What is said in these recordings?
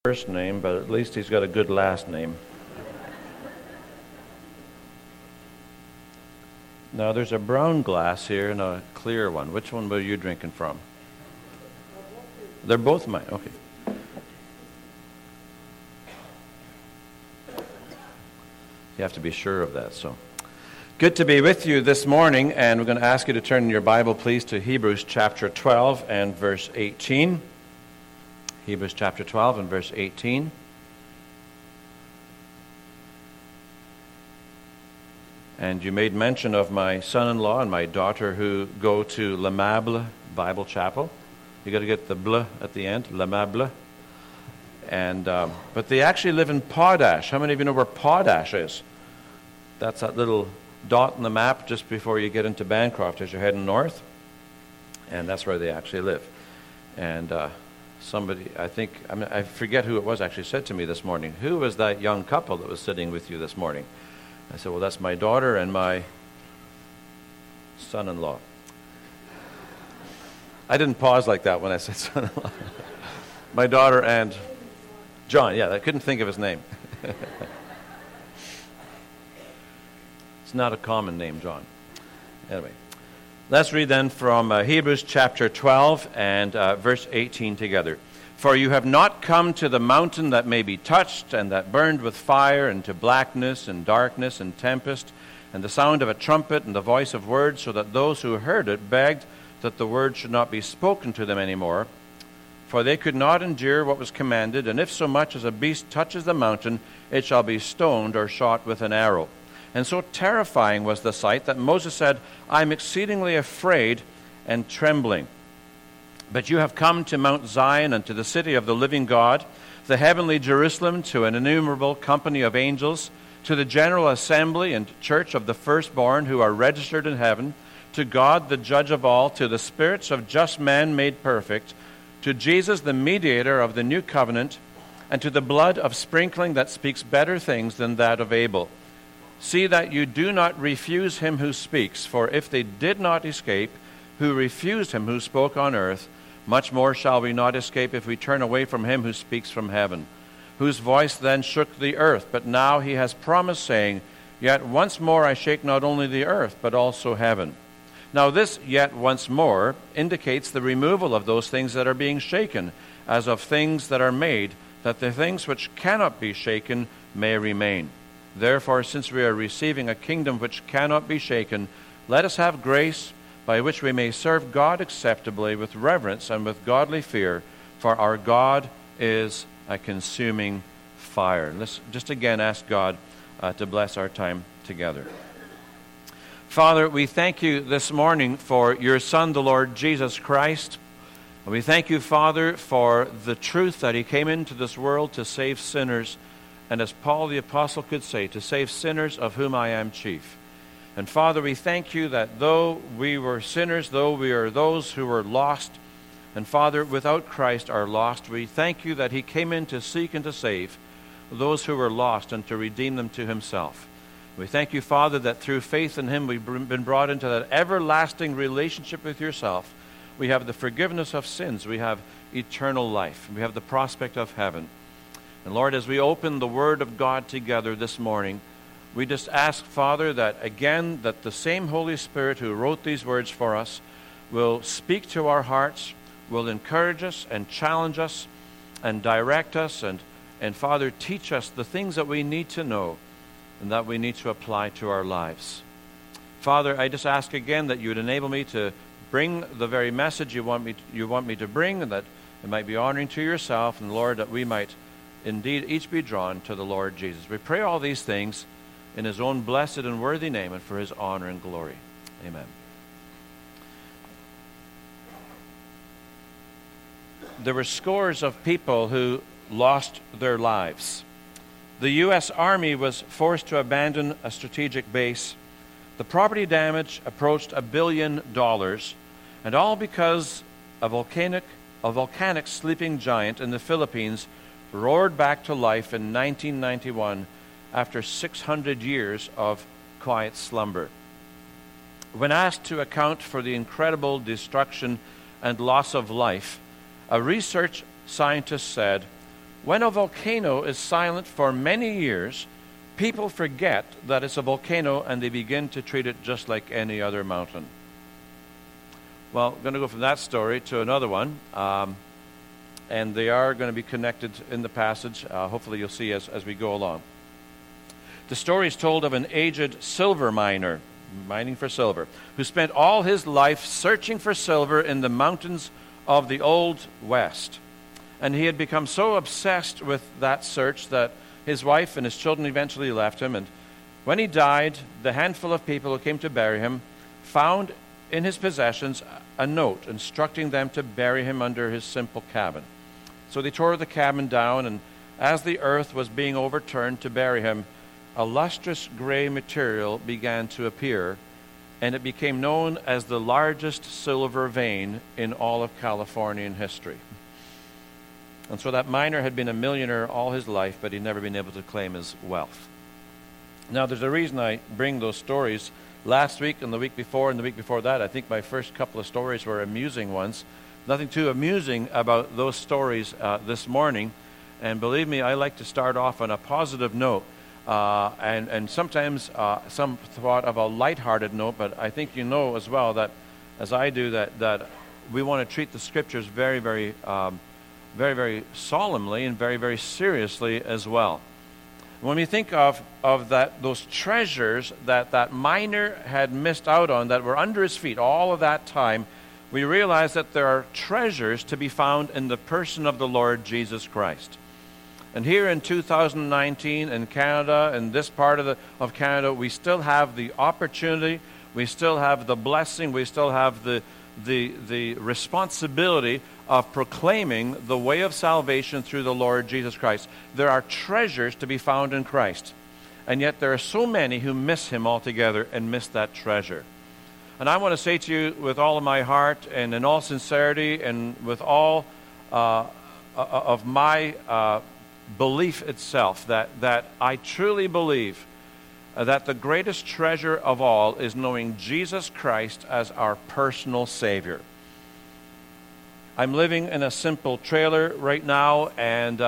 first name, but at least he's got a good last name. Now, there's a brown glass here and a clear one. Which one were you drinking from? They're both mine. Okay. You have to be sure of that. So, good to be with you this morning, and we're going to ask you to turn your Bible, please, to Hebrews chapter 12 and verse 18. Hebrews chapter 12 and verse 18. And you made mention of my son-in-law and my daughter who go to L'Aimable Bible Chapel. You got to get the bleu at the end, L'Aimable. And but they actually live in Podash. How many of you know where Podash is? That's that little dot on the map just before you get into Bancroft as you're heading north. And that's where they actually live. And somebody, I forget who it was actually said to me this morning, who was that young couple that was sitting with you this morning? I said, well, that's my daughter and my son-in-law. I didn't pause like that when I said son-in-law. My daughter and John. Yeah, I couldn't think of his name. It's not a common name, John. Anyway, let's read then from Hebrews chapter 12 and verse 18 together. For you have not come to the mountain that may be touched, and that burned with fire, and to blackness, and darkness, and tempest, and the sound of a trumpet, and the voice of words, so that those who heard it begged that the word should not be spoken to them any more. For they could not endure what was commanded, and if so much as a beast touches the mountain, it shall be stoned or shot with an arrow. And so terrifying was the sight that Moses said, I am exceedingly afraid and trembling. But you have come to Mount Zion and to the city of the living God, the heavenly Jerusalem, to an innumerable company of angels, to the general assembly and church of the firstborn who are registered in heaven, to God the judge of all, to the spirits of just men made perfect, to Jesus the mediator of the new covenant, and to the blood of sprinkling that speaks better things than that of Abel. See that you do not refuse him who speaks, for if they did not escape, who refused him who spoke on earth, much more shall we not escape if we turn away from him who speaks from heaven, whose voice then shook the earth. But now he has promised, saying, Yet once more I shake not only the earth, but also heaven. Now this yet once more indicates the removal of those things that are being shaken, as of things that are made, that the things which cannot be shaken may remain. Therefore, since we are receiving a kingdom which cannot be shaken, let us have grace by which we may serve God acceptably with reverence and with godly fear, for our God is a consuming fire. Let's just again ask God to bless our time together. Father, we thank you this morning for your Son, the Lord Jesus Christ. And we thank you, Father, for the truth that he came into this world to save sinners, and as Paul the Apostle could say, to save sinners of whom I am chief. And Father, we thank you that though we were sinners, though we are those who were lost, and Father, without Christ are lost, we thank you that he came in to seek and to save those who were lost and to redeem them to himself. We thank you, Father, that through faith in him we've been brought into that everlasting relationship with yourself. We have the forgiveness of sins. We have eternal life. We have the prospect of heaven. And Lord, as we open the Word of God together this morning, we just ask, Father, that again, that the same Holy Spirit who wrote these words for us will speak to our hearts, will encourage us and challenge us and direct us, and Father, teach us the things that we need to know and that we need to apply to our lives. Father, I just ask again that you would enable me to bring the very message you want me to bring, and that it might be honoring to yourself, and Lord, that we might indeed each be drawn to the Lord Jesus. We pray all these things in his own blessed and worthy name, and for his honor and glory. Amen. There were scores of people who lost their lives. The U.S. Army was forced to abandon a strategic base. The property damage approached $1 billion, and all because a volcanic sleeping giant in the Philippines roared back to life in 1991 after 600 years of quiet slumber. When asked to account for the incredible destruction and loss of life, a research scientist said, when a volcano is silent for many years, people forget that it's a volcano and they begin to treat it just like any other mountain. Well, I'm going to go from that story to another one, and they are going to be connected in the passage. Hopefully you'll see as we go along. The story is told of an aged silver miner, mining for silver, who spent all his life searching for silver in the mountains of the Old West. And he had become so obsessed with that search that his wife and his children eventually left him. And when he died, the handful of people who came to bury him found in his possessions a note instructing them to bury him under his simple cabin. So they tore the cabin down, and as the earth was being overturned to bury him, a lustrous gray material began to appear, and it became known as the largest silver vein in all of Californian history. And so that miner had been a millionaire all his life, but he'd never been able to claim his wealth. Now, there's a reason I bring those stories. Last week and the week before and the week before that, I think my first couple of stories were amusing ones. Nothing too amusing about those stories this morning. And believe me, I like to start off on a positive note. And sometimes some thought of a lighthearted note, but I think you know as well that, as I do, that we want to treat the Scriptures very, very very solemnly and very, very seriously as well. When we think of those treasures that miner had missed out on, that were under his feet all of that time, we realize that there are treasures to be found in the person of the Lord Jesus Christ. And here in 2019 in Canada, in this part of Canada, we still have the opportunity, we still have the blessing, we still have the responsibility of proclaiming the way of salvation through the Lord Jesus Christ. There are treasures to be found in Christ. And yet there are so many who miss him altogether and miss that treasure. And I want to say to you with all of my heart and in all sincerity and with all of my belief itself that I truly believe that the greatest treasure of all is knowing Jesus Christ as our personal Savior. I'm living in a simple trailer right now, and,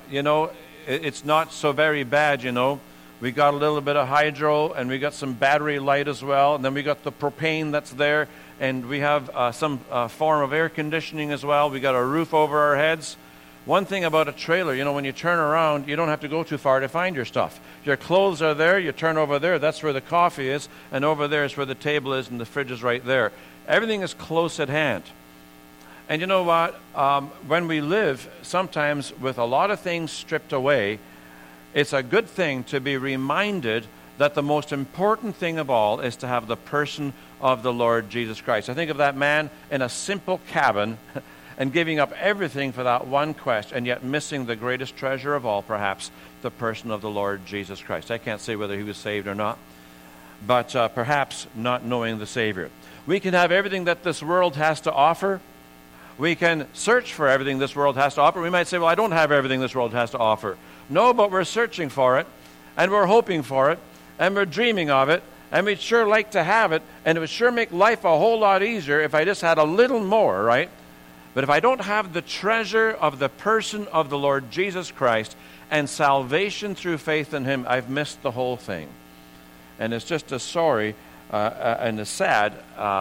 it's not so very bad, We got a little bit of hydro, and we got some battery light as well, and then we got the propane that's there, and we have some form of air conditioning as well. We got a roof over our heads. One thing about a trailer, when you turn around, you don't have to go too far to find your stuff. Your clothes are there, you turn over there, that's where the coffee is, and over there is where the table is, and the fridge is right there. Everything is close at hand. And you know what? When we live, sometimes with a lot of things stripped away, it's a good thing to be reminded that the most important thing of all is to have the person of the Lord Jesus Christ. I think of that man in a simple cabin and giving up everything for that one quest, and yet missing the greatest treasure of all, perhaps, the person of the Lord Jesus Christ. I can't say whether he was saved or not, but perhaps not knowing the Savior. We can have everything that this world has to offer. We can search for everything this world has to offer. We might say, well, I don't have everything this world has to offer. No, but we're searching for it, and we're hoping for it, and we're dreaming of it, and we'd sure like to have it, and it would sure make life a whole lot easier if I just had a little more, right? But if I don't have the treasure of the person of the Lord Jesus Christ and salvation through faith in him, I've missed the whole thing. And it's just as sorry and as sad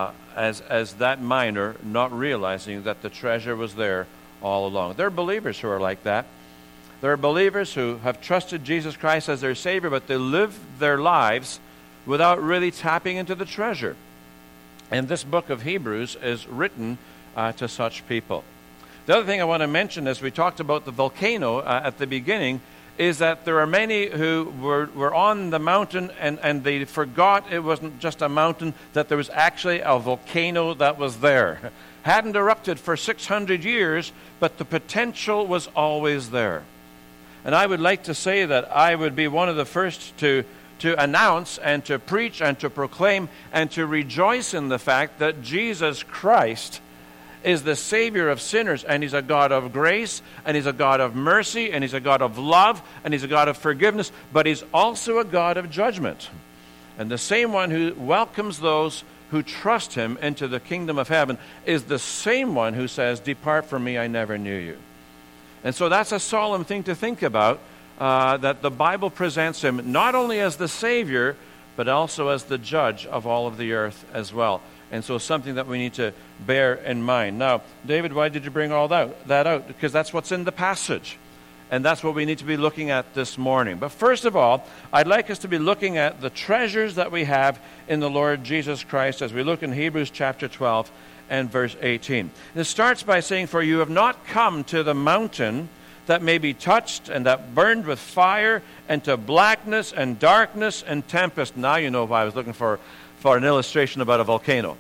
as that miner not realizing that the treasure was there all along. There are believers who are like that. There are believers who have trusted Jesus Christ as their Savior, but they live their lives without really tapping into the treasure. And this book of Hebrews is written to such people. The other thing I want to mention, as we talked about the volcano at the beginning, is that there are many who were on the mountain and they forgot it wasn't just a mountain, that there was actually a volcano that was there. Hadn't erupted for 600 years, but the potential was always there. And I would like to say that I would be one of the first to announce and to preach and to proclaim and to rejoice in the fact that Jesus Christ is the Savior of sinners, and he's a God of grace, and he's a God of mercy, and he's a God of love, and he's a God of forgiveness, but he's also a God of judgment. And the same one who welcomes those who trust him into the kingdom of heaven is the same one who says, "Depart from me, I never knew you." And so that's a solemn thing to think about, that the Bible presents him not only as the Savior, but also as the judge of all of the earth as well. And so something that we need to bear in mind. Now, David, why did you bring all that out? Because that's what's in the passage. And that's what we need to be looking at this morning. But first of all, I'd like us to be looking at the treasures that we have in the Lord Jesus Christ as we look in Hebrews chapter 12 and verse 18. It starts by saying, "For you have not come to the mountain that may be touched and that burned with fire, and to blackness and darkness and tempest." Now you know why I was looking for an illustration about a volcano.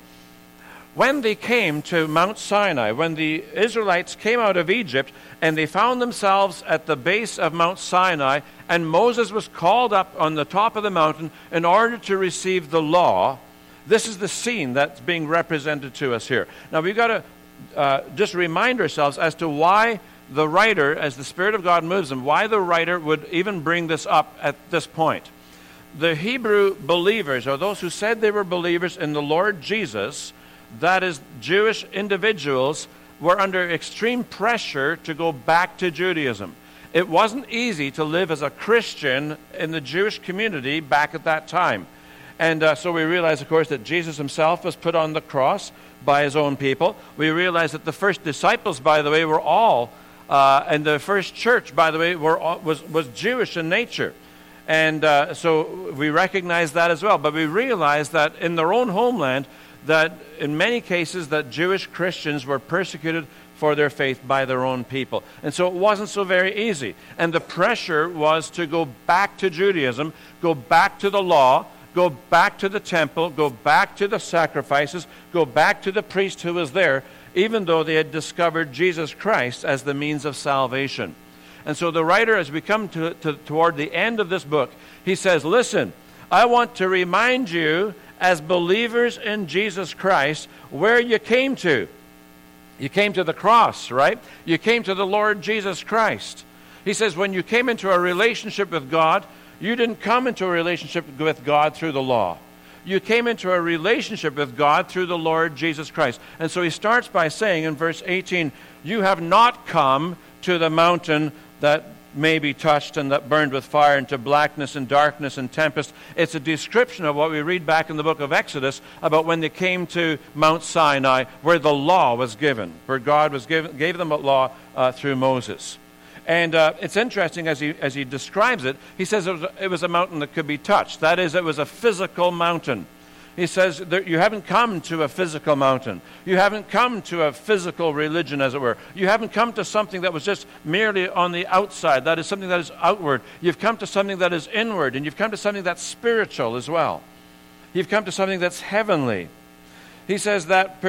When they came to Mount Sinai, when the Israelites came out of Egypt and they found themselves at the base of Mount Sinai, and Moses was called up on the top of the mountain in order to receive the law, this is the scene that's being represented to us here. Now we've got to just remind ourselves as to why the writer, as the Spirit of God moves him, why the writer would even bring this up at this point. The Hebrew believers, or those who said they were believers in the Lord Jesus, that is, Jewish individuals, were under extreme pressure to go back to Judaism. It wasn't easy to live as a Christian in the Jewish community back at that time. And so we realize, of course, that Jesus himself was put on the cross by his own people. We realize that the first disciples, by the way, were all, and the first church, by the way, was Jewish in nature. And so we recognize that as well. But we realize that in their own homeland, that in many cases that Jewish Christians were persecuted for their faith by their own people. And so it wasn't so very easy. And the pressure was to go back to Judaism, go back to the law, go back to the temple, go back to the sacrifices, go back to the priest who was there, even though they had discovered Jesus Christ as the means of salvation. And so the writer, as we come toward the end of this book, he says, listen, I want to remind you as believers in Jesus Christ where you came to. You came to the cross, right? You came to the Lord Jesus Christ. He says when you came into a relationship with God, you didn't come into a relationship with God through the law. You came into a relationship with God through the Lord Jesus Christ. And so he starts by saying in verse 18, you have not come to the mountain that may be touched and that burned with fire, into blackness and darkness and tempest. It's a description of what we read back in the book of Exodus about when they came to Mount Sinai, where the law was given, where God gave them a law through Moses. And it's interesting as he describes it. He says it was a mountain that could be touched. That is, it was a physical mountain. He says that you haven't come to a physical mountain. You haven't come to a physical religion, as it were. You haven't come to something that was just merely on the outside. That is something that is outward. You've come to something that is inward, and you've come to something that's spiritual as well. You've come to something that's heavenly. He says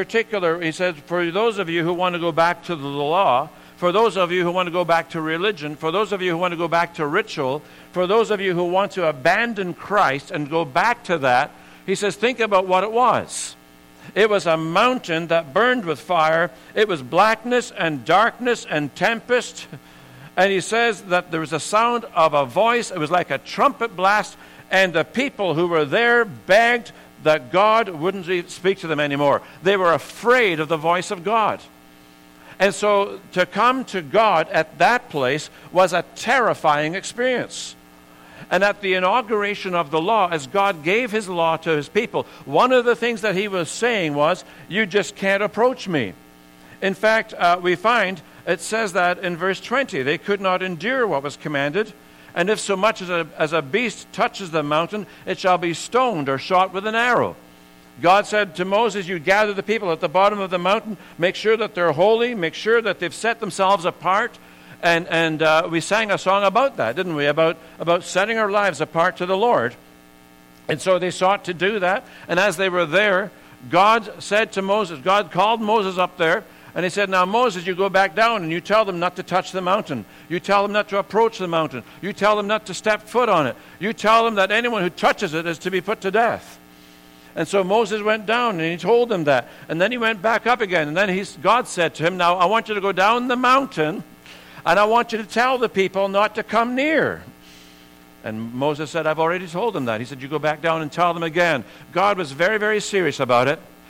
for those of you who want to go back to the law, for those of you who want to go back to religion, for those of you who want to go back to ritual, for those of you who want to abandon Christ and go back to that, he says, think about what it was. It was a mountain that burned with fire. It was blackness and darkness and tempest. And he says that there was a sound of a voice. It was like a trumpet blast. And the people who were there begged that God wouldn't speak to them anymore. They were afraid of the voice of God. And so to come to God at that place was a terrifying experience. And at the inauguration of the law, as God gave his law to his people, one of the things that he was saying was, you just can't approach me. In fact, we find it says that in verse 20, they could not endure what was commanded. And if so much as a beast touches the mountain, it shall be stoned or shot with an arrow. God said to Moses, you gather the people at the bottom of the mountain, make sure that they're holy, make sure that they've set themselves apart. And we sang a song about that, didn't we? About setting our lives apart to the Lord. And so they sought to do that. And as they were there, God said to Moses, God called Moses up there, and he said, now Moses, you go back down and you tell them not to touch the mountain. You tell them not to approach the mountain. You tell them not to step foot on it. You tell them that anyone who touches it is to be put to death. And so Moses went down and he told them that. And then he went back up again. And then God said to him, now I want you to go down the mountain, and I want you to tell the people not to come near. And Moses said, I've already told them that. He said, you go back down and tell them again. God was very, very serious about it.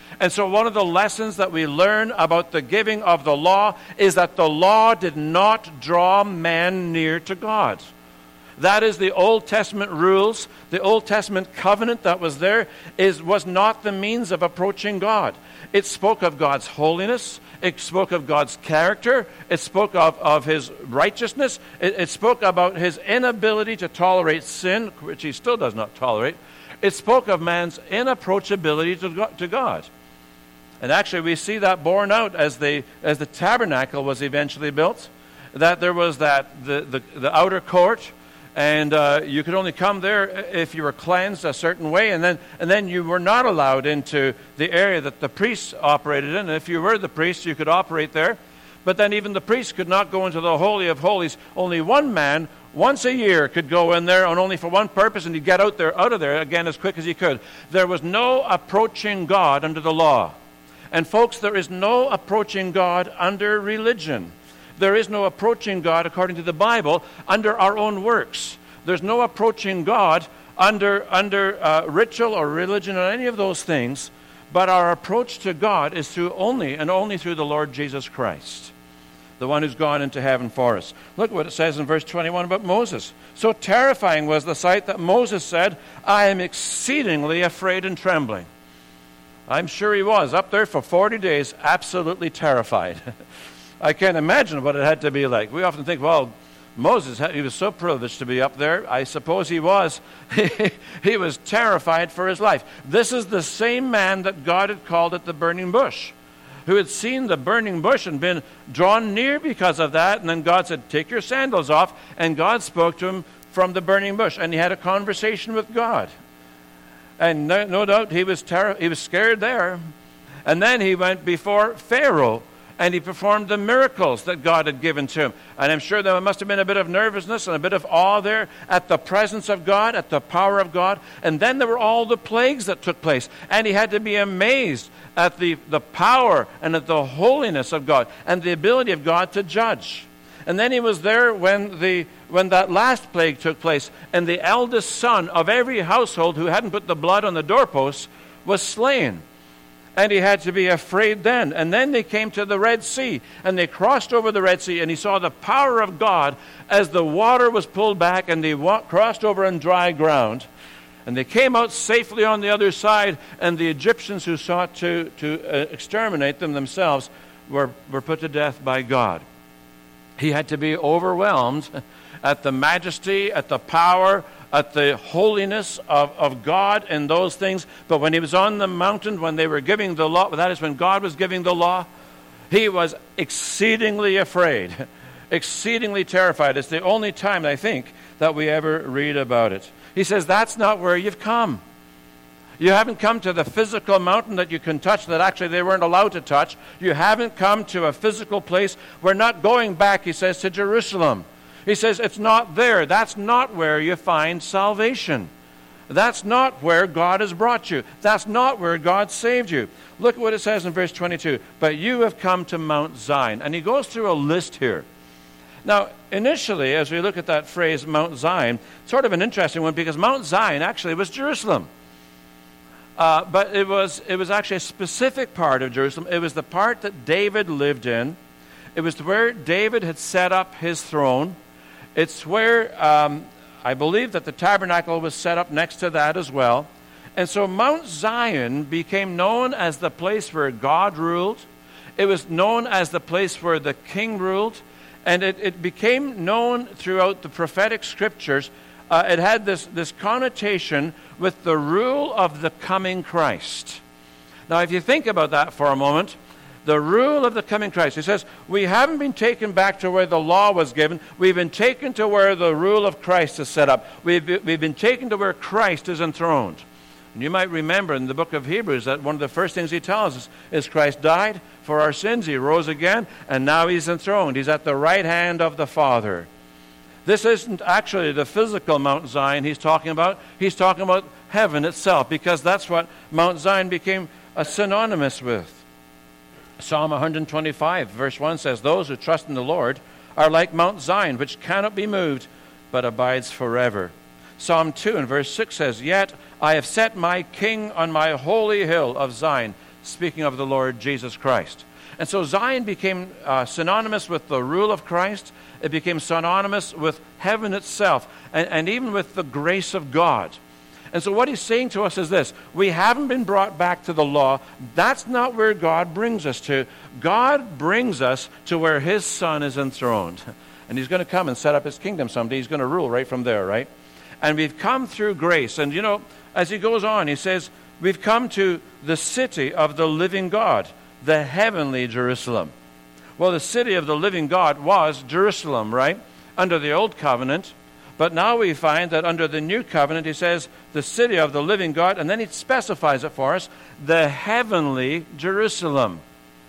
And so one of the lessons that we learn about the giving of the law is that the law did not draw man near to God. That is, the Old Testament rules, the Old Testament covenant that was there was not the means of approaching God. It spoke of God's holiness. It spoke of God's character. It spoke of his righteousness. It spoke about his inability to tolerate sin, which he still does not tolerate. It spoke of man's inapproachability to God. And actually we see that borne out as the tabernacle was eventually built, that there was the outer court, and you could only come there if you were cleansed a certain way, and then you were not allowed into the area that the priests operated in. And if you were the priest, you could operate there. But then even the priests could not go into the Holy of Holies. Only one man, once a year, could go in there, and only for one purpose, and he'd get out of there again as quick as he could. There was no approaching God under the law. And folks, there is no approaching God under religion. There is no approaching God, according to the Bible, under our own works. There's no approaching God under ritual or religion or any of those things. But our approach to God is only through the Lord Jesus Christ, the one who's gone into heaven for us. Look what it says in verse 21 about Moses. So terrifying was the sight that Moses said, I am exceedingly afraid and trembling. I'm sure he was up there for 40 days, absolutely terrified. I can't imagine what it had to be like. We often think, well, Moses, he was so privileged to be up there. I suppose he was. He was terrified for his life. This is the same man that God had called at the burning bush, who had seen the burning bush and been drawn near because of that. And then God said, take your sandals off. And God spoke to him from the burning bush. And he had a conversation with God. And no doubt he was scared there. And then he went before Pharaoh, and he performed the miracles that God had given to him. And I'm sure there must have been a bit of nervousness and a bit of awe there at the presence of God, at the power of God. And then there were all the plagues that took place. And he had to be amazed at the power and at the holiness of God and the ability of God to judge. And then he was there when that last plague took place, and the eldest son of every household who hadn't put the blood on the doorposts was slain. And he had to be afraid then. And then they came to the Red Sea, and they crossed over the Red Sea, and he saw the power of God as the water was pulled back, and they crossed over on dry ground. And they came out safely on the other side, and the Egyptians who sought to exterminate them themselves were put to death by God. He had to be overwhelmed at the majesty, at the power, at the holiness of God and those things. But when he was on the mountain, when they were giving the law, that is when God was giving the law, he was exceedingly afraid, exceedingly terrified. It's the only time, I think, that we ever read about it. He says, that's not where you've come. You haven't come to the physical mountain that you can touch, that actually they weren't allowed to touch. You haven't come to a physical place. We're not going back, he says, to Jerusalem. He says, it's not there. That's not where you find salvation. That's not where God has brought you. That's not where God saved you. Look at what it says in verse 22. But you have come to Mount Zion. And he goes through a list here. Now, initially, as we look at that phrase, Mount Zion, sort of an interesting one, because Mount Zion actually was Jerusalem. But it was actually a specific part of Jerusalem. It was the part that David lived in. It was where David had set up his throne. It's where I believe that the tabernacle was set up next to that as well. And so Mount Zion became known as the place where God ruled. It was known as the place where the king ruled. And it became known throughout the prophetic scriptures. It had this connotation with the rule of the coming Christ. Now, if you think about that for a moment, the rule of the coming Christ. He says, we haven't been taken back to where the law was given. We've been taken to where the rule of Christ is set up. We've been taken to where Christ is enthroned. And you might remember in the book of Hebrews that one of the first things he tells us is Christ died for our sins. He rose again, and now he's enthroned. He's at the right hand of the Father. This isn't actually the physical Mount Zion he's talking about. He's talking about heaven itself, because that's what Mount Zion became synonymous with. Psalm 125, verse 1 says, those who trust in the Lord are like Mount Zion, which cannot be moved, but abides forever. Psalm 2 and verse 6 says, yet I have set my king on my holy hill of Zion. speaking of the Lord Jesus Christ. And so Zion became synonymous with the rule of Christ. It became synonymous with heaven itself, and even with the grace of God. And so what he's saying to us is this: we haven't been brought back to the law. That's not where God brings us to. God brings us to where his Son is enthroned. And he's going to come and set up his kingdom someday. He's going to rule right from there, right? And we've come through grace. And as he goes on, he says, we've come to the city of the living God, the heavenly Jerusalem. Well, the city of the living God was Jerusalem, right? Under the old covenant. But now we find that under the new covenant, he says, the city of the living God, and then he specifies it for us, the heavenly Jerusalem.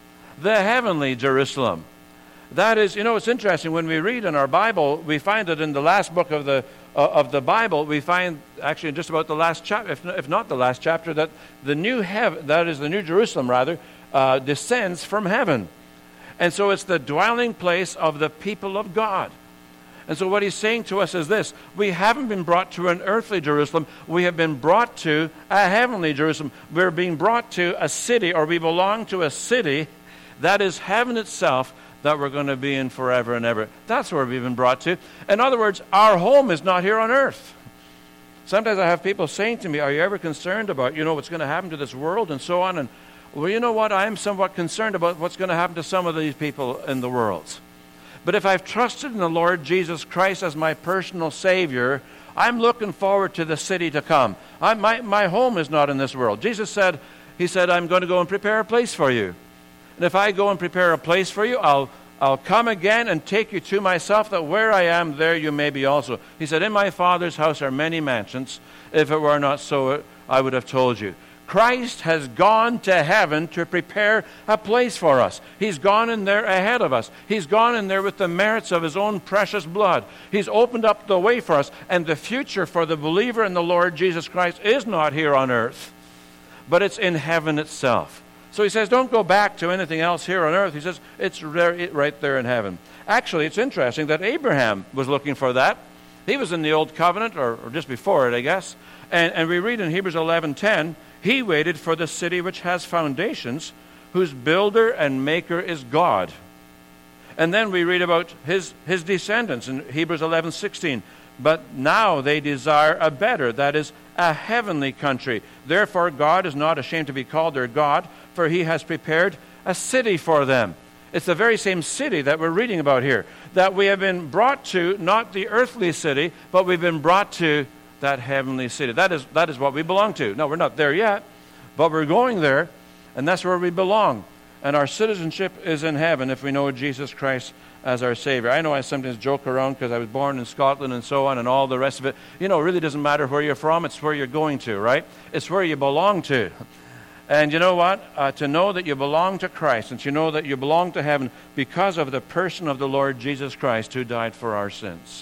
The heavenly Jerusalem. That is, it's interesting, when we read in our Bible, we find that in the last book of the Bible, we find, actually just about the last chapter, if not the last chapter, that the new heaven, that is the new Jerusalem rather, descends from heaven. And so it's the dwelling place of the people of God. And so what he's saying to us is this: we haven't been brought to an earthly Jerusalem. We have been brought to a heavenly Jerusalem. We're being brought to a city, or we belong to a city that is heaven itself, that we're going to be in forever and ever. That's where we've been brought to. In other words, our home is not here on earth. Sometimes I have people saying to me, are you ever concerned about, what's going to happen to this world and so on? And, well, you know what? I am somewhat concerned about what's going to happen to some of these people in the world. But if I've trusted in the Lord Jesus Christ as my personal Savior, I'm looking forward to the city to come. My home is not in this world. Jesus said, I'm going to go and prepare a place for you. And if I go and prepare a place for you, I'll come again and take you to myself, that where I am, there you may be also. He said, in my Father's house are many mansions. If it were not so, I would have told you. Christ has gone to heaven to prepare a place for us. He's gone in there ahead of us. He's gone in there with the merits of his own precious blood. He's opened up the way for us. And the future for the believer in the Lord Jesus Christ is not here on earth, but it's in heaven itself. So he says, don't go back to anything else here on earth. He says, it's right there in heaven. Actually, it's interesting that Abraham was looking for that. He was in the Old Covenant, or just before it, I guess. And we read in Hebrews 11:10, he waited for the city which has foundations, whose builder and maker is God. And then we read about his descendants in Hebrews 11:16. But now they desire a better, that is, a heavenly country. Therefore God is not ashamed to be called their God, for he has prepared a city for them. It's the very same city that we're reading about here, that we have been brought to, not the earthly city, but we've been brought to that heavenly city. That is what we belong to. No, we're not there yet, but we're going there, and that's where we belong. And our citizenship is in heaven if we know Jesus Christ as our Savior. I know I sometimes joke around because I was born in Scotland and so on and all the rest of it. It really doesn't matter where you're from. It's where you're going to, right? It's where you belong to. And you know what? To know that you belong to Christ and to know that you belong to heaven because of the person of the Lord Jesus Christ who died for our sins.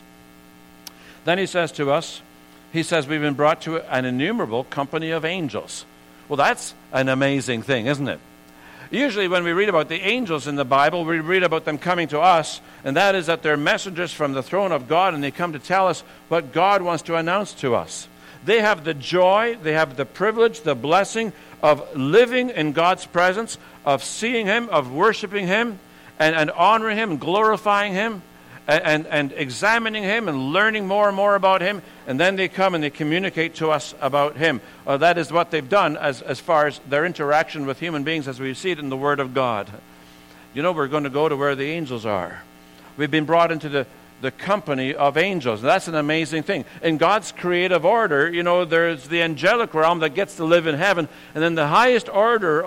Then he says to us, we've been brought to an innumerable company of angels. Well, that's an amazing thing, isn't it? Usually when we read about the angels in the Bible, we read about them coming to us, and that is that they're messengers from the throne of God, and they come to tell us what God wants to announce to us. They have the joy, they have the privilege, the blessing of living in God's presence, of seeing him, of worshiping him, and honoring him, and glorifying him, and examining him and learning more and more about him. And then they come and they communicate to us about him. That is what they've done as far as their interaction with human beings as we see it in the Word of God. We're going to go to where the angels are. We've been brought into the company of angels. That's an amazing thing. In God's creative order, there's the angelic realm that gets to live in heaven. And then the highest order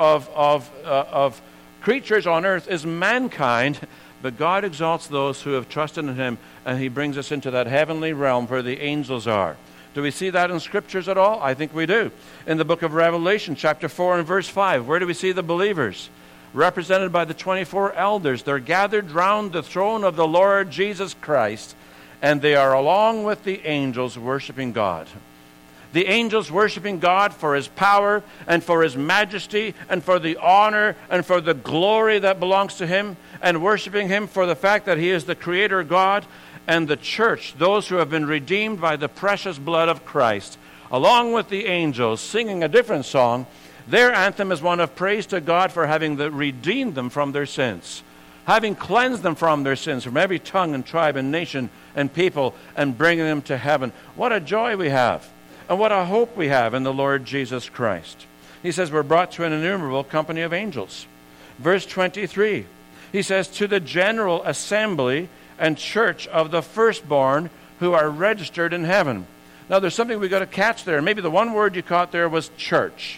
of creatures on earth is mankind. But God exalts those who have trusted in him, and he brings us into that heavenly realm where the angels are. Do we see that in Scriptures at all? I think we do. In the book of Revelation, chapter 4 and verse 5, where do we see the believers? Represented by the 24 elders. They're gathered round the throne of the Lord Jesus Christ, and they are along with the angels worshiping God. The angels worshiping God for his power and for his majesty and for the honor and for the glory that belongs to him, and worshiping him for the fact that he is the Creator God, and the church, those who have been redeemed by the precious blood of Christ, along with the angels singing a different song. Their anthem is one of praise to God for having redeemed them from their sins, having cleansed them from their sins, from every tongue and tribe and nation and people, and bringing them to heaven. What a joy we have, and what a hope we have in the Lord Jesus Christ. He says we're brought to an innumerable company of angels. Verse 23, he says, to the general assembly and church of the firstborn who are registered in heaven. Now there's something we've got to catch there. Maybe the one word you caught there was church.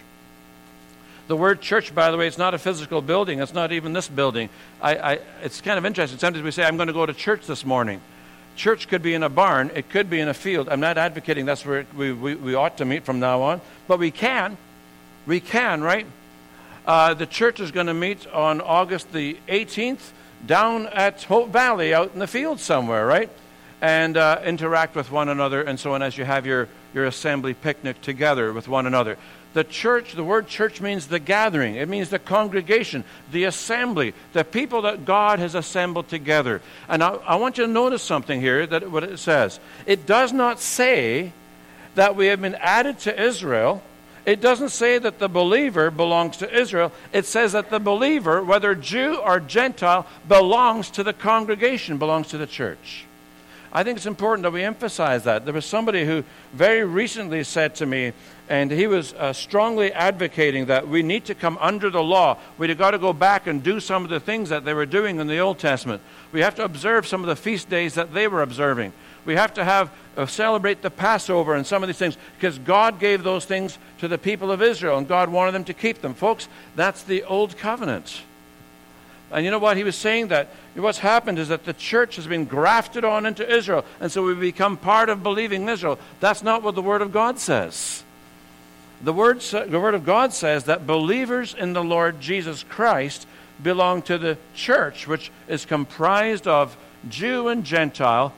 The word church, by the way, it's not a physical building. It's not even this building. It's kind of interesting. Sometimes we say, I'm going to go to church this morning. Church could be in a barn. It could be in a field. I'm not advocating that's where we ought to meet from now on. But we can. We can, right? The church is going to meet on August the 18th down at Hope Valley out in the field somewhere, right? And interact with one another and so on as you have your assembly picnic together with one another. The church, the word church means the gathering. It means the congregation, the assembly, the people that God has assembled together. And I want you to notice something here, that what it says. It does not say that we have been added to Israel. It doesn't say that the believer belongs to Israel. It says that the believer, whether Jew or Gentile, belongs to the congregation, belongs to the church. I think it's important that we emphasize that. There was somebody who very recently said to me, and he was strongly advocating that we need to come under the law. We've got to go back and do some of the things that they were doing in the Old Testament. We have to observe some of the feast days that they were observing. We have to celebrate the Passover and some of these things because God gave those things to the people of Israel and God wanted them to keep them. Folks, that's the Old Covenant. And you know what? He was saying that what's happened is that the church has been grafted on into Israel, and so we become part of believing Israel. That's not what the Word of God says. The Word of God says that believers in the Lord Jesus Christ belong to the church, which is comprised of Jew and Gentile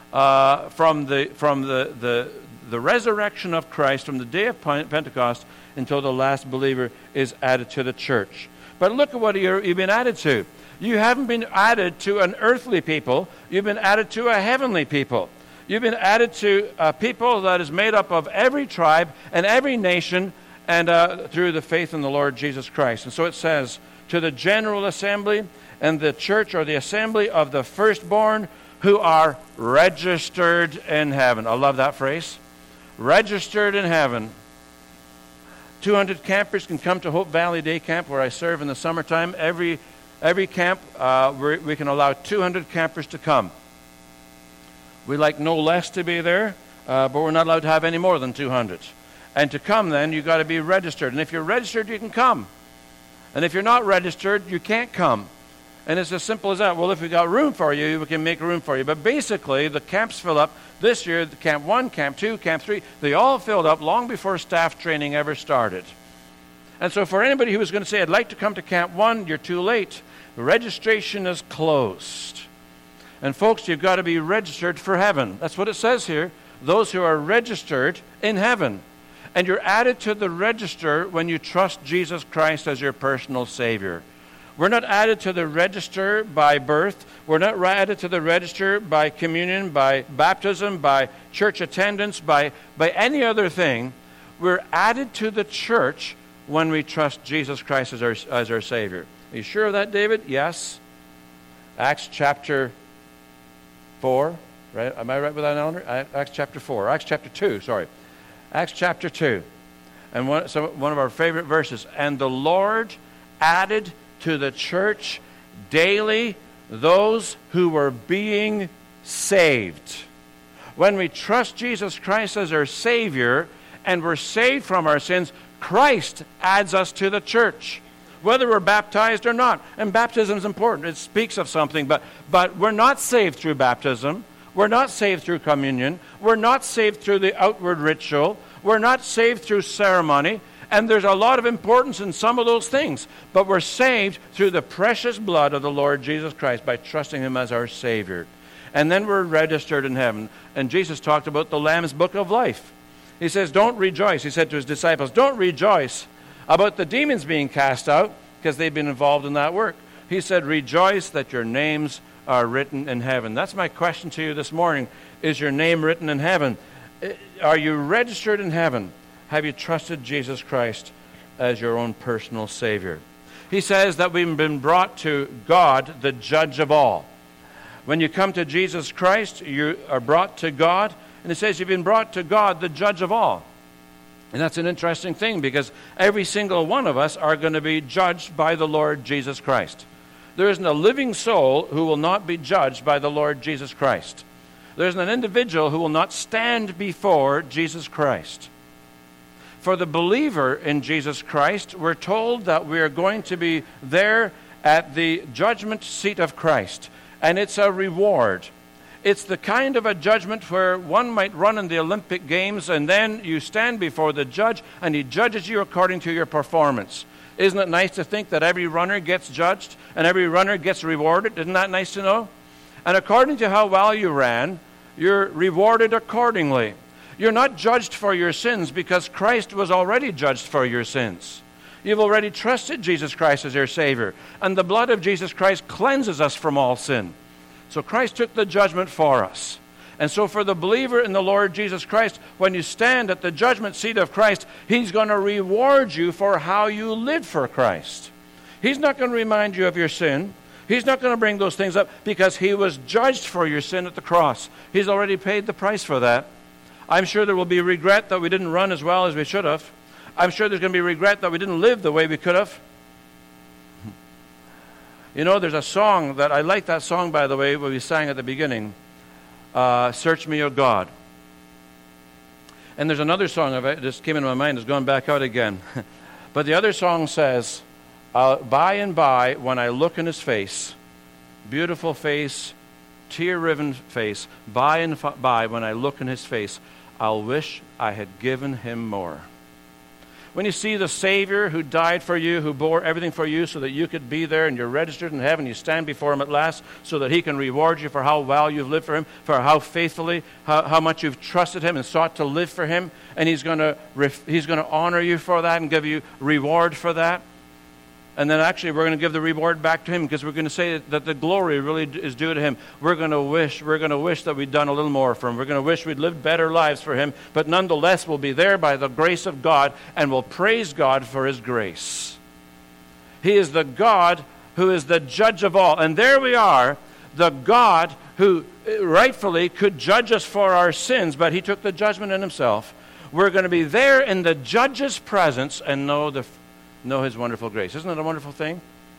from the resurrection of Christ, from the day of Pentecost until the last believer is added to the church. But look at what you've been added to. You haven't been added to an earthly people. You've been added to a heavenly people. You've been added to a people that is made up of every tribe and every nation and through the faith in the Lord Jesus Christ. And so it says, to the general assembly and the church or the assembly of the firstborn who are registered in heaven. I love that phrase. Registered in heaven. 200 campers can come to Hope Valley Day Camp where I serve in the summertime. Every camp, we can allow 200 campers to come. We like no less to be there, but we're not allowed to have any more than 200. And to come then, you've got to be registered. And if you're registered, you can come. And if you're not registered, you can't come. And it's as simple as that. Well, if we've got room for you, we can make room for you. But basically, the camps fill up. This year, Camp 1, Camp 2, Camp 3, they all filled up long before staff training ever started. And so for anybody who was going to say, I'd like to come to Camp 1, you're too late. The registration is closed. And folks, you've got to be registered for heaven. That's what it says here. Those who are registered in heaven. And you're added to the register when you trust Jesus Christ as your personal Savior. We're not added to the register by birth. We're not added to the register by communion, by baptism, by church attendance, by any other thing. We're added to the church when we trust Jesus Christ as our Savior. Are you sure of that, David? Yes. Acts chapter 4. Right? Am I right with that, Eleanor? Acts chapter 4. Acts chapter 2, sorry. Acts chapter 2. And one of our favorite verses. And the Lord added to the church daily those who were being saved. When we trust Jesus Christ as our Savior and we're saved from our sins, Christ adds us to the church, whether we're baptized or not. And baptism is important. It speaks of something, but we're not saved through baptism. We're not saved through communion. We're not saved through the outward ritual. We're not saved through ceremony. And there's a lot of importance in some of those things. But we're saved through the precious blood of the Lord Jesus Christ by trusting Him as our Savior. And then we're registered in heaven. And Jesus talked about the Lamb's Book of Life. He says, don't rejoice. He said to His disciples, don't rejoice about the demons being cast out because they've been involved in that work. He said, rejoice that your names are written in heaven. That's my question to you this morning. Is your name written in heaven? Are you registered in heaven? Have you trusted Jesus Christ as your own personal Savior. He says that we've been brought to God, the judge of all. When you come to Jesus Christ, you are brought to God. And it says you've been brought to God, the judge of all. And that's an interesting thing, because every single one of us are going to be judged by the Lord Jesus Christ. There isn't a living soul who will not be judged by the Lord Jesus Christ. There isn't an individual who will not stand before Jesus Christ. For the believer in Jesus Christ, we're told that we are going to be there at the judgment seat of Christ. And it's a reward. It's the kind of a judgment where one might run in the Olympic Games, and then you stand before the judge and he judges you according to your performance. Isn't it nice to think that every runner gets judged and every runner gets rewarded? Isn't that nice to know? And according to how well you ran, you're rewarded accordingly. You're not judged for your sins because Christ was already judged for your sins. You've already trusted Jesus Christ as your Savior, and the blood of Jesus Christ cleanses us from all sin. So Christ took the judgment for us. And so for the believer in the Lord Jesus Christ, when you stand at the judgment seat of Christ, He's going to reward you for how you lived for Christ. He's not going to remind you of your sin. He's not going to bring those things up because He was judged for your sin at the cross. He's already paid the price for that. I'm sure there will be regret that we didn't run as well as we should have. I'm sure there's going to be regret that we didn't live the way we could have. You know, there's a song that, I like that song, by the way, where we sang at the beginning, Search Me, O God. And there's another song of it, just came into my mind, it's gone back out again. But the other song says, by and by, when I look in His face, beautiful face, tear-riven face, by and by, when I look in His face, I'll wish I had given Him more. When you see the Savior who died for you, who bore everything for you so that you could be there and you're registered in heaven, you stand before Him at last so that He can reward you for how well you've lived for Him, for how faithfully, how much you've trusted Him and sought to live for Him, and He's going to honor you for that and give you reward for that. And then actually we're going to give the reward back to Him, because we're going to say that the glory really is due to Him. We're going to wish that we'd done a little more for Him. We're going to wish we'd lived better lives for Him. But nonetheless, we'll be there by the grace of God, and we'll praise God for His grace. He is the God who is the judge of all. And there we are, the God who rightfully could judge us for our sins, but He took the judgment in Himself. We're going to be there in the judge's presence and know His wonderful grace. Isn't it a wonderful thing?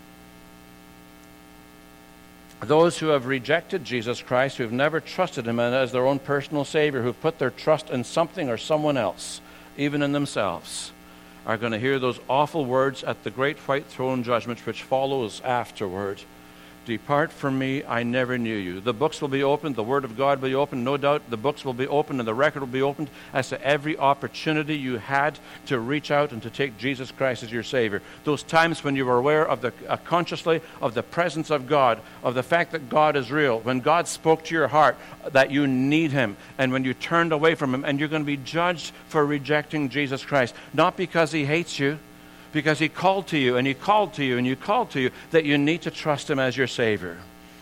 Those who have rejected Jesus Christ, who have never trusted Him as their own personal Savior, who've put their trust in something or someone else, even in themselves, are going to hear those awful words at the great white throne judgment which follows afterward. Depart from me, I never knew you. The books will be opened, the Word of God will be opened. No doubt the books will be opened and the record will be opened as to every opportunity you had to reach out and to take Jesus Christ as your Savior. Those times when you were aware of consciously of the presence of God, of the fact that God is real, when God spoke to your heart that you need Him, and when you turned away from Him, and you're going to be judged for rejecting Jesus Christ. Not because He hates you, because He called to you, and He called to you, and you called to you that you need to trust Him as your Savior.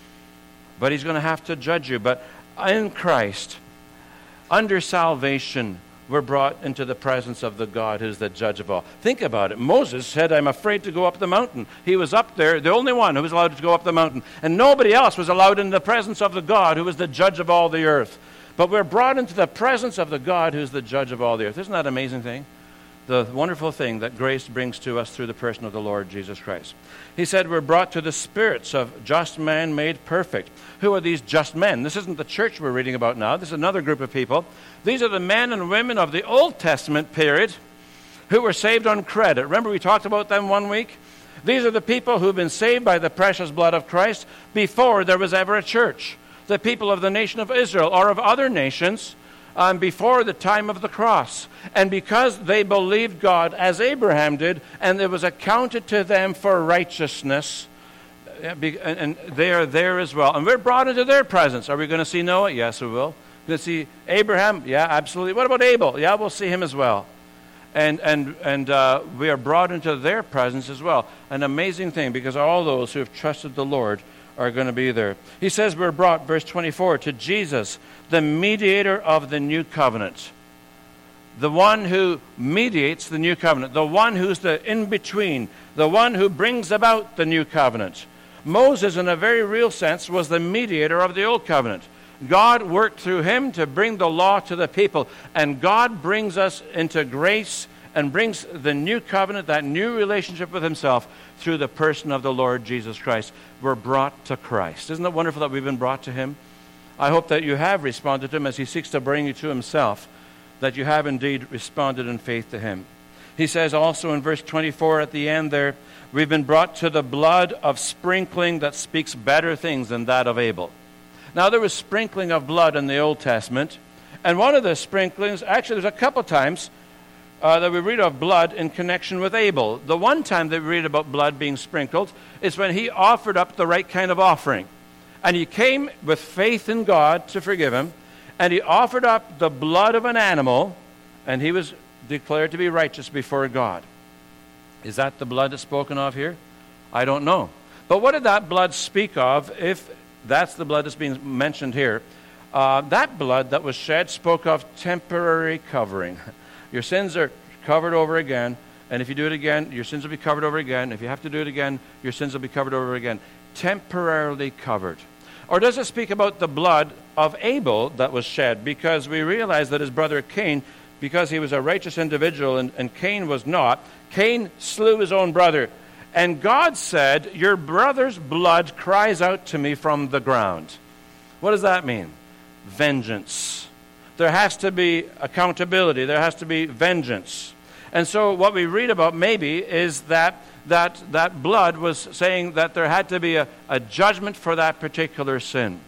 But He's going to have to judge you. But in Christ, under salvation, we're brought into the presence of the God who's the judge of all. Think about it. Moses said, I'm afraid to go up the mountain. He was up there, the only one who was allowed to go up the mountain. And nobody else was allowed in the presence of the God who was the judge of all the earth. But we're brought into the presence of the God who's the judge of all the earth. Isn't that an amazing thing? The wonderful thing that grace brings to us through the person of the Lord Jesus Christ. He said we're brought to the spirits of just men made perfect. Who are these just men? This isn't the church we're reading about now. This is another group of people. These are the men and women of the Old Testament period who were saved on credit. Remember we talked about them one week? These are the people who've been saved by the precious blood of Christ before there was ever a church. The people of the nation of Israel or of other nations before the time of the cross. And because they believed God as Abraham did, and it was accounted to them for righteousness, and they are there as well. And we're brought into their presence. Are we going to see Noah? Yes, we will. We're going to see Abraham? Yeah, absolutely. What about Abel? Yeah, we'll see him as well. And we are brought into their presence as well. An amazing thing, because all those who have trusted the Lord are going to be there. He says we're brought, verse 24, to Jesus, the mediator of the new covenant. the one who mediates the new covenant, the one who's the in-between, the one who brings about the new covenant. Moses, in a very real sense, was the mediator of the old covenant. God worked through him to bring the law to the people, and God brings us into grace and brings the new covenant, that new relationship with himself, through the person of the Lord Jesus Christ. We're brought to Christ. Isn't it wonderful that we've been brought to him? I hope that you have responded to him as he seeks to bring you to himself, that you have indeed responded in faith to him. He says also in verse 24 at the end there, we've been brought to the blood of sprinkling that speaks better things than that of Abel. Now, there was sprinkling of blood in the Old Testament, and one of the sprinklings, actually there's a couple times that we read of blood in connection with Abel. The one time that we read about blood being sprinkled is when he offered up the right kind of offering. And he came with faith in God to forgive him, and he offered up the blood of an animal, and he was declared to be righteous before God. Is that the blood that's spoken of here? I don't know. But what did that blood speak of if that's the blood that's being mentioned here? That blood that was shed spoke of temporary covering. Your sins are covered over again, and if you do it again, your sins will be covered over again. If you have to do it again, your sins will be covered over again. Temporarily covered. Or does it speak about the blood of Abel that was shed? Because we realize that his brother Cain, because he was a righteous individual and Cain was not, Cain slew his own brother. And God said, your brother's blood cries out to me from the ground. What does that mean? Vengeance. There has to be accountability. There has to be vengeance. And so what we read about maybe is that blood was saying that there had to be a judgment for that particular sin.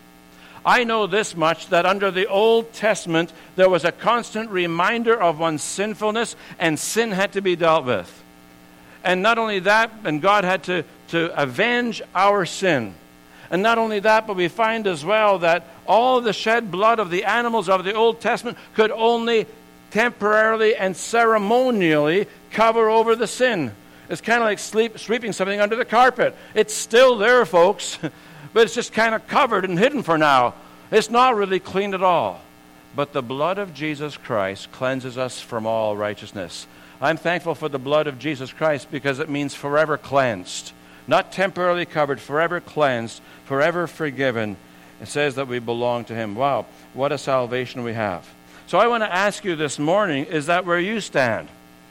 I know this much, that under the Old Testament, there was a constant reminder of one's sinfulness, and sin had to be dealt with. And not only that, and God had to avenge our sin. And not only that, but we find as well that all the shed blood of the animals of the Old Testament could only temporarily and ceremonially cover over the sin. It's kind of like sweeping something under the carpet. It's still there, folks, but it's just kind of covered and hidden for now. It's not really clean at all. But the blood of Jesus Christ cleanses us from all righteousness. I'm thankful for the blood of Jesus Christ because it means forever cleansed. Not temporarily covered, forever cleansed, forever forgiven. It says that we belong to him. Wow, what a salvation we have. So I want to ask you this morning, is that where you stand?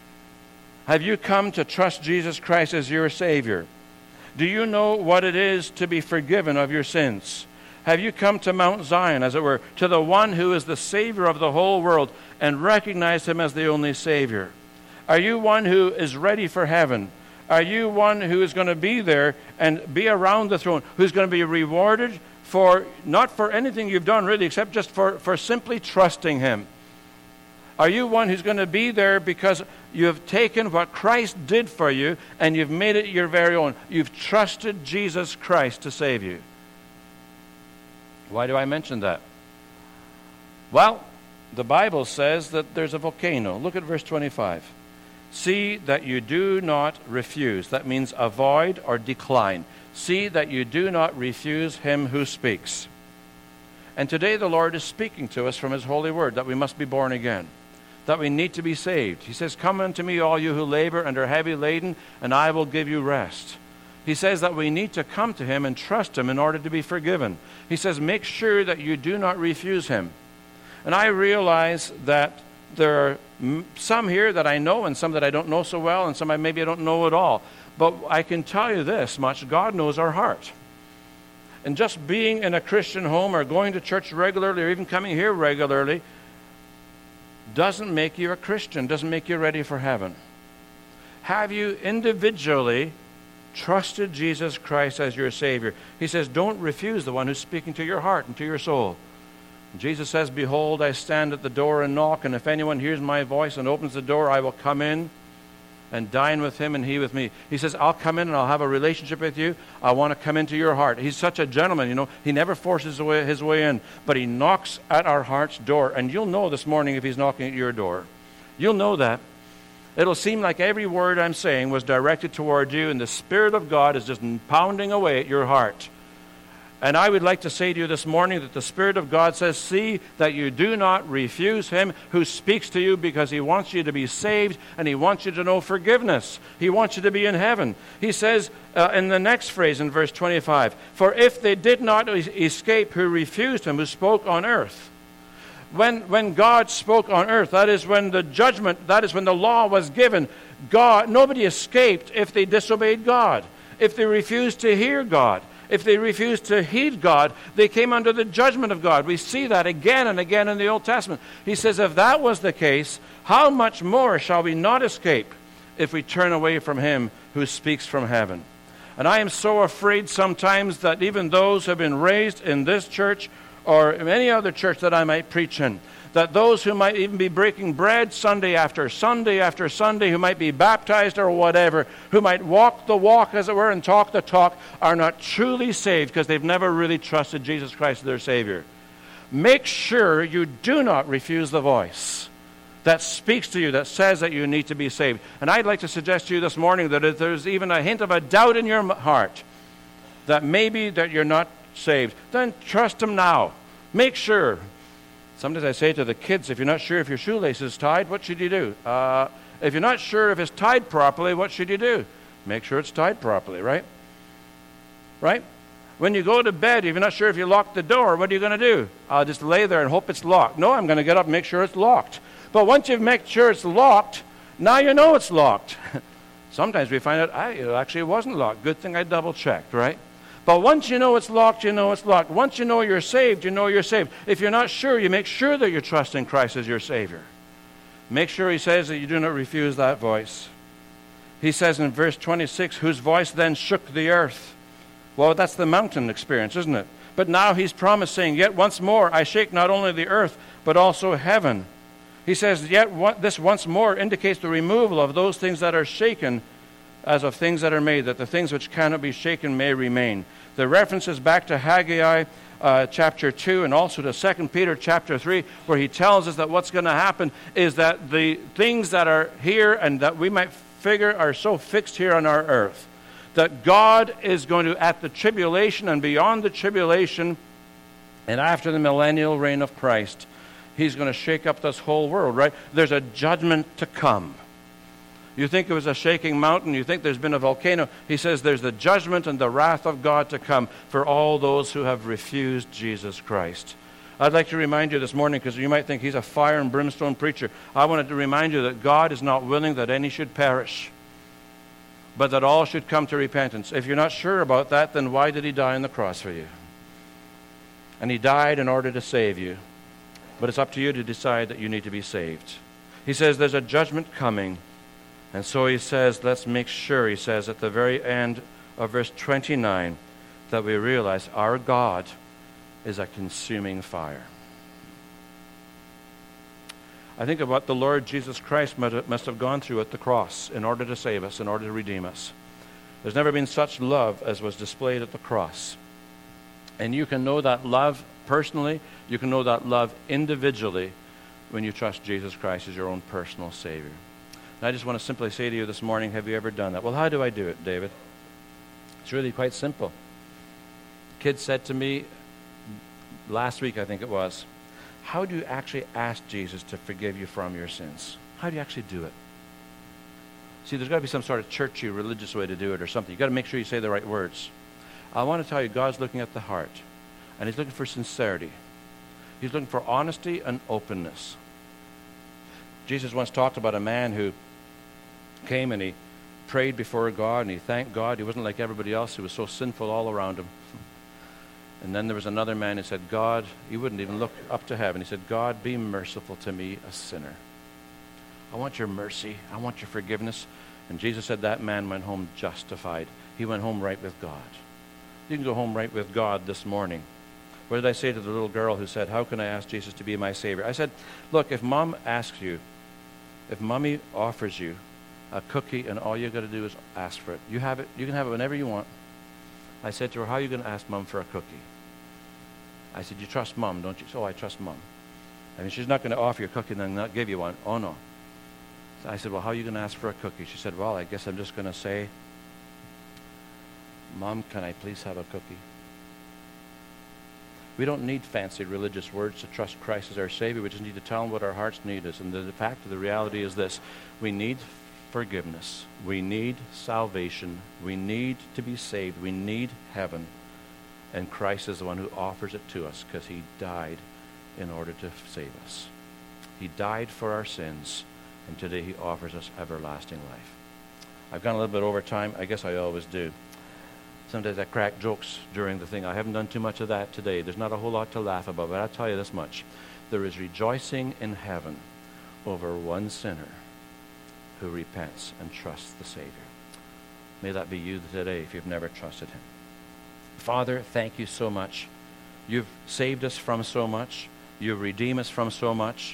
Have you come to trust Jesus Christ as your Savior? Do you know what it is to be forgiven of your sins? Have you come to Mount Zion, as it were, to the one who is the Savior of the whole world and recognize him as the only Savior? Are you one who is ready for heaven? Are you one who is going to be there and be around the throne, who's going to be rewarded for, not for anything you've done really, except just for simply trusting him? Are you one who's going to be there because you have taken what Christ did for you and you've made it your very own? You've trusted Jesus Christ to save you. Why do I mention that? Well, the Bible says that there's a volcano. Look at verse 25. See that you do not refuse. That means avoid or decline. See that you do not refuse him who speaks. And today the Lord is speaking to us from his holy word that we must be born again, that we need to be saved. He says, come unto me, all you who labor and are heavy laden, and I will give you rest. He says that we need to come to him and trust him in order to be forgiven. He says, make sure that you do not refuse him. And I realize that there are some here that I know and some that I don't know so well and some maybe I don't know at all. But I can tell you this much, God knows our heart. And just being in a Christian home or going to church regularly or even coming here regularly doesn't make you a Christian, doesn't make you ready for heaven. Have you individually trusted Jesus Christ as your Savior? He says, don't refuse the one who's speaking to your heart and to your soul. Jesus says, behold, I stand at the door and knock, and if anyone hears my voice and opens the door, I will come in and dine with him and he with me. He says, I'll come in and I'll have a relationship with you. I want to come into your heart. He's such a gentleman, you know. He never forces his way in, but he knocks at our heart's door. And you'll know this morning if he's knocking at your door. You'll know that. It'll seem like every word I'm saying was directed toward you, and the Spirit of God is just pounding away at your heart. And I would like to say to you this morning that the Spirit of God says, see that you do not refuse him who speaks to you, because he wants you to be saved and he wants you to know forgiveness. He wants you to be in heaven. He says in the next phrase in verse 25, for if they did not escape who refused him who spoke on earth. When God spoke on earth, that is when the judgment, that is when the law was given, nobody escaped if they disobeyed God, if they refused to hear God. If they refused to heed God, they came under the judgment of God. We see that again and again in the Old Testament. He says, if that was the case, how much more shall we not escape if we turn away from him who speaks from heaven? And I am so afraid sometimes that even those who have been raised in this church or in any other church that I might preach in, that those who might even be breaking bread Sunday after Sunday after Sunday, who might be baptized or whatever, who might walk the walk, as it were, and talk the talk, are not truly saved because they've never really trusted Jesus Christ as their Savior. Make sure you do not refuse the voice that speaks to you, that says that you need to be saved. And I'd like to suggest to you this morning that if there's even a hint of a doubt in your heart that maybe that you're not saved, then trust him now. Make sure. Sometimes I say to the kids, if you're not sure if your shoelace is tied, what should you do? If you're not sure if it's tied properly, what should you do? Make sure it's tied properly, right? Right? When you go to bed, if you're not sure if you locked the door, what are you going to do? I'll just lay there and hope it's locked. No, I'm going to get up and make sure it's locked. But once you've made sure it's locked, now you know it's locked. Sometimes we find out, it actually wasn't locked. Good thing I double-checked, right? But once you know it's locked, you know it's locked. Once you know you're saved, you know you're saved. If you're not sure, you make sure that you're trusting Christ as your Savior. Make sure, he says, that you do not refuse that voice. He says in verse 26, whose voice then shook the earth. Well, that's the mountain experience, isn't it? But now he's promising, yet once more I shake not only the earth, but also heaven. He says, yet this once more indicates the removal of those things that are shaken, as of things that are made, that the things which cannot be shaken may remain. The references back to Haggai chapter 2 and also to 2 Peter chapter 3, where he tells us that what's going to happen is that the things that are here and that we might figure are so fixed here on our earth, that God is going to, at the tribulation and beyond the tribulation and after the millennial reign of Christ, he's going to shake up this whole world, right? There's a judgment to come. You think it was a shaking mountain. You think there's been a volcano. He says there's the judgment and the wrath of God to come for all those who have refused Jesus Christ. I'd like to remind you this morning, because you might think he's a fire and brimstone preacher. I wanted to remind you that God is not willing that any should perish, but that all should come to repentance. If you're not sure about that, then why did he die on the cross for you? And he died in order to save you. But it's up to you to decide that you need to be saved. He says there's a judgment coming. And so he says, let's make sure, he says at the very end of verse 29, that we realize our God is a consuming fire. I think of what the Lord Jesus Christ must have gone through at the cross in order to save us, in order to redeem us. There's never been such love as was displayed at the cross. And you can know that love personally, you can know that love individually when you trust Jesus Christ as your own personal Savior. And I just want to simply say to you this morning, have you ever done that? Well, how do I do it, David? It's really quite simple. A kid said to me last week, I think it was, how do you actually ask Jesus to forgive you from your sins? How do you actually do it? See, there's got to be some sort of churchy, religious way to do it or something. You've got to make sure you say the right words. I want to tell you, God's looking at the heart, and he's looking for sincerity. He's looking for honesty and openness. Jesus once talked about a man who came and he prayed before God and he thanked God. He wasn't like everybody else who was so sinful all around him. And then there was another man who said, God, he wouldn't even look up to heaven. He said, God, be merciful to me, a sinner. I want your mercy. I want your forgiveness. And Jesus said that man went home justified. He went home right with God. You can go home right with God this morning. What did I say to the little girl who said, how can I ask Jesus to be my Savior? I said, look, if Mom asks you, if Mommy offers you a cookie and all you got to do is ask for it, you have it. You can have it whenever you want. I said to her, how are you going to ask Mom for a cookie? I said, you trust Mom, don't you? So I trust Mom. I mean, she's not going to offer you a cookie and then not give you one. Oh, no. So I said, well, how are you going to ask for a cookie? She said, well, I guess I'm just going to say, Mom, can I please have a cookie? We don't need fancy religious words to trust Christ as our Savior. We just need to tell him what our heart's need is. And the fact of the reality is this: we need forgiveness. We need salvation. We need to be saved. We need heaven. And Christ is the one who offers it to us because he died in order to save us. He died for our sins, and today he offers us everlasting life. I've gone a little bit over time. I guess I always do. Sometimes I crack jokes during the thing. I haven't done too much of that today. There's not a whole lot to laugh about, but I'll tell you this much. There is rejoicing in heaven over one sinner who repents and trusts the Savior. May that be you today if you've never trusted him. Father, thank you so much. You've saved us from so much. You've redeemed us from so much.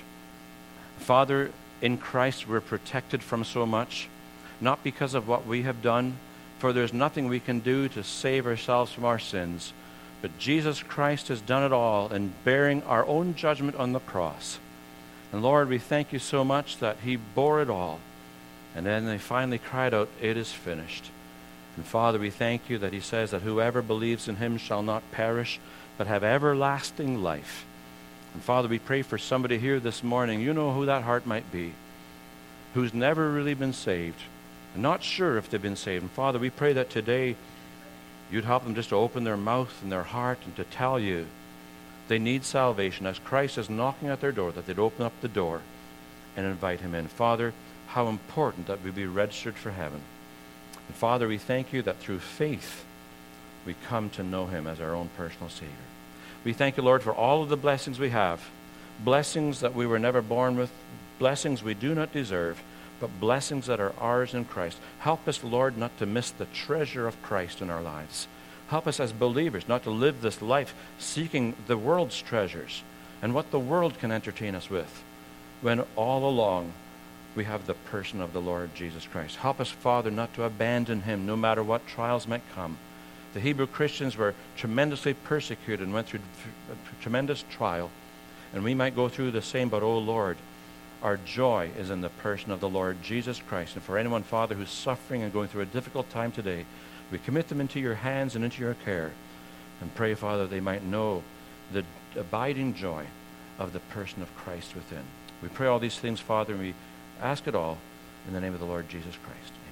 Father, in Christ we're protected from so much, not because of what we have done, for there's nothing we can do to save ourselves from our sins, but Jesus Christ has done it all in bearing our own judgment on the cross. And Lord, we thank you so much that he bore it all. And then they finally cried out, "It is finished." And Father, we thank you that he says that whoever believes in him shall not perish, but have everlasting life. And Father, we pray for somebody here this morning. You know who that heart might be, who's never really been saved, and not sure if they've been saved. And Father, we pray that today you'd help them just to open their mouth and their heart and to tell you they need salvation. As Christ is knocking at their door, that they'd open up the door and invite him in. Father, how important that we be registered for heaven. And Father, we thank you that through faith we come to know him as our own personal Savior. We thank you, Lord, for all of the blessings we have, blessings that we were never born with, blessings we do not deserve, but blessings that are ours in Christ. Help us, Lord, not to miss the treasure of Christ in our lives. Help us as believers not to live this life seeking the world's treasures and what the world can entertain us with, when all along we have the person of the Lord Jesus Christ. Help us, Father, not to abandon him no matter what trials might come. The Hebrew Christians were tremendously persecuted and went through tremendous trial, and we might go through the same, but oh Lord, our joy is in the person of the Lord Jesus Christ. And for anyone, Father, who's suffering and going through a difficult time today, we commit them into your hands and into your care, and pray, Father, they might know the abiding joy of the person of Christ within. We pray all these things, Father, and we ask it all in the name of the Lord Jesus Christ.